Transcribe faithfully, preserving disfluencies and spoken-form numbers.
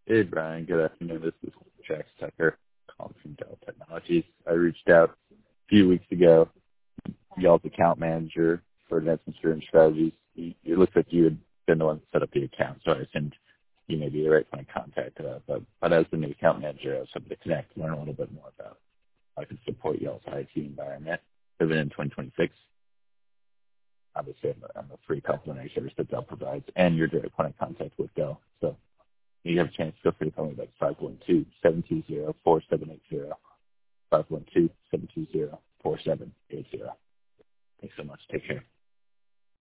Hey, Brian. Good afternoon. This is Jax Tucker calling from Dell Technologies. I reached out a few weeks ago. Y'all's account manager for Advanced Insurance Strategies. You, it looks like you had been the one that set up the account, so I assumed you may be the right point of contact. Uh, but, but as the new account manager, I was hoping to connect, learn a little bit more about how I can support y'all's I T environment living in twenty twenty-six. Obviously, I'm a, I'm a free complimentary service that Dell provides, and your direct point of contact with Dell. So when you have a chance, feel free to call me back five one two, seven two zero, four seven eight zero, five one two, seven two zero, four seven eight zero. Thanks so much. Take care.